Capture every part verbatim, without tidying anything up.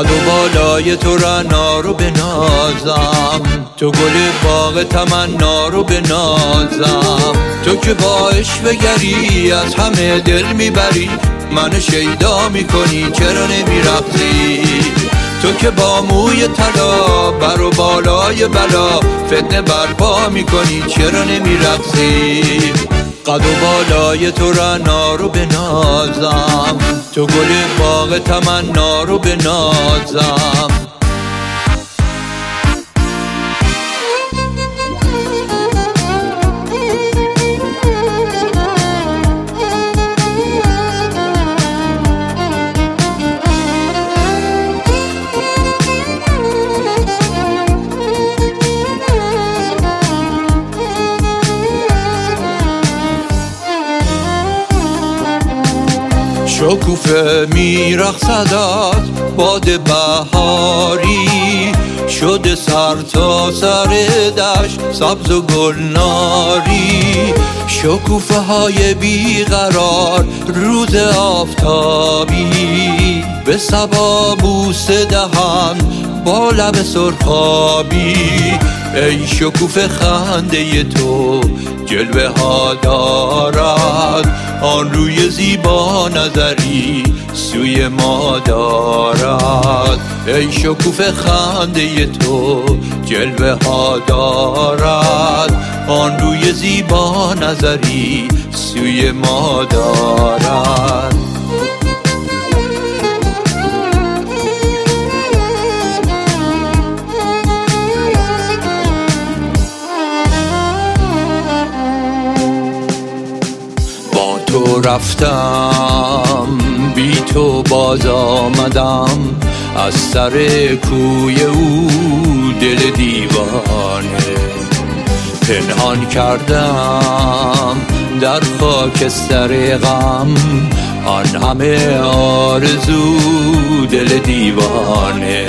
قد و بالای تو رعنا رو بنازم، تو گل باغ تمنا رو بنازم. تو که با عشق گری از همه دل میبری، من شیدا میکنی چرا نمیرقصی؟ تو که با موی طلا بر و بالای بلا فتنه برپا میکنی چرا نمیرقصی؟ قد و بالای تو رعنا رو بنازم، تو گل باغ تمنا رو بنازم. شکوفه میرقصدت باد بهاری، شده سر تا سر دشت سبز و گلناری. شکوفه های بیقرار روز آفتابی، به صبا بوسه دهند با لب سرخابی. ای شکوفه خنده تو جلوه ها دارد، آن روی زیبا نظری سوی ما دارد. ای شکوفه خنده تو جلوه ها دارد، آن روی زیبا نظری سوی ما دارد. تو رفتم بی تو باز آمدم، از سر کوی او دل دیوانه پنهان کردم در خاکستر غم. آن همه آرزو دل دیوانه.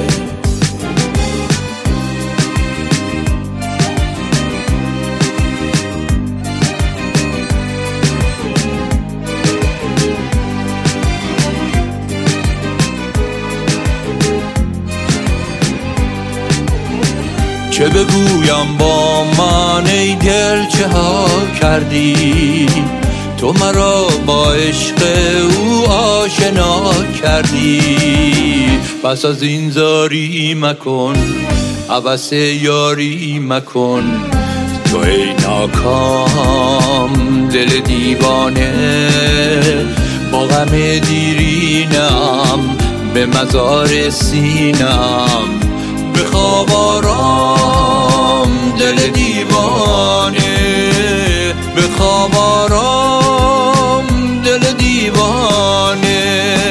چه بگویم با من ای دل چه ها کردی؟ تو مرا با عشق او آشنا کردی. پس از این زاری مکن هوس یاری مکن، تو ای ناکام دل دیوانه. با غم دیرینم به مزار سینم، بخواب آرام دل دیوانه، بخواب آرام دل دیوانه.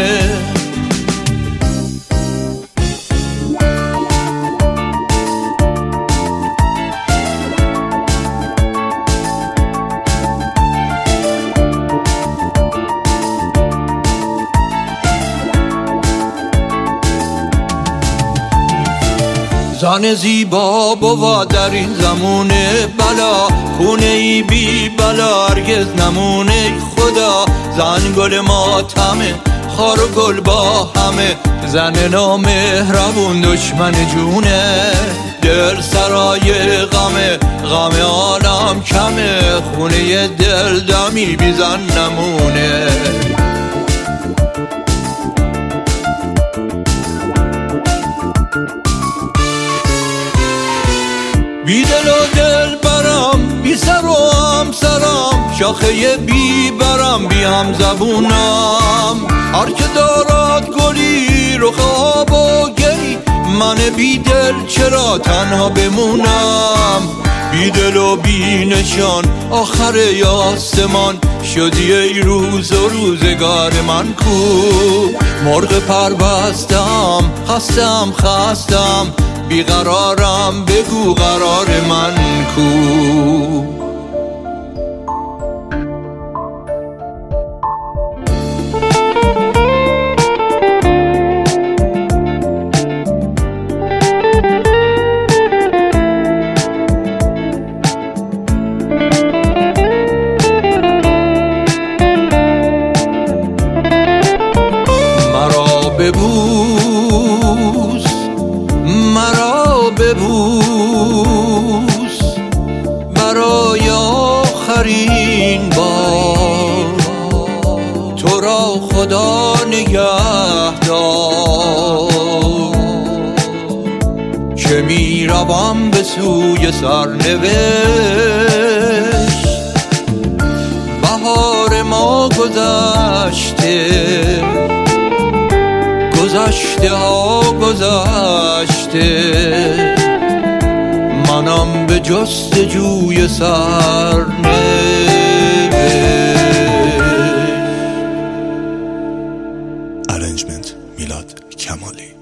زن زیبا بود در این زمون بلا، خونه ای بی بلا هرگز نمونه خدا. زن گل ماتمه خار و گل با همه، زن نامهربون دشمن جونه. دل سرای غمه غم عالم کمه، خونه دل دمی بی زن نمونه. بی دل و دل برم، بی سر و همسرم، شاخه بی برم بی هم زبونم. هر که دارد گلی رخ آب و گی، من بی دل چرا تنها بمونم؟ بی دل و بی نشان آخر آسمان، شدی ای روز و روزگار من کو. مرغ پر بستم خستم خستم، بیقرارم بگو قرار من کو. مرا ببوس آخرین بار تو را خدا نگهدار که می روم به سوی سرنوشت. بهار ما گذشته، گذشته ها گذشته، منم به جستجوی سرنوشت. ارنجمنت میلاد کمالی.